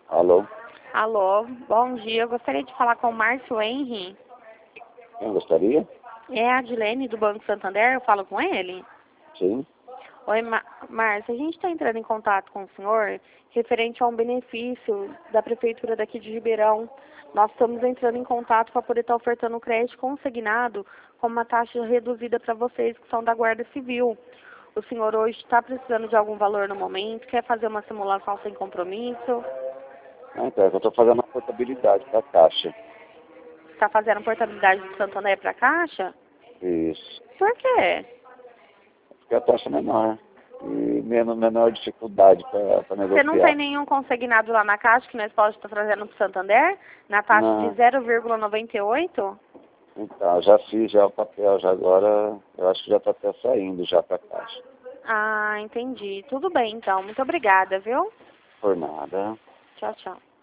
Alô? Alô, bom dia. Eu gostaria de falar com o Márcio Henry. Quem gostaria? É a Adilene do Banco Santander, eu falo com ele? Sim. Oi, Márcio, a gente está entrando em contato com o senhor referente a um benefício da Prefeitura daqui de Ribeirão. Nós estamos entrando em contato para poder estar ofertando um crédito consignado com uma taxa reduzida para vocês que são da Guarda Civil. O senhor hoje está precisando de algum valor no momento, quer fazer uma simulação sem compromisso? Então, eu estou fazendo a portabilidade para a Caixa. Está fazendo portabilidade do Santander para a Caixa? Isso. Por quê? Porque a taxa é menor. E menor dificuldade para Você não tem negociar. nenhum consignado lá na Caixa que nós podemos estar trazendo para o Santander? Na taxa de Não. 0,98? Então, já fiz já o papel, já agora eu acho que já está até saindo já para a Caixa. Ah, entendi. Tudo bem, então. Muito obrigada, viu? Por nada. Tchau, tchau.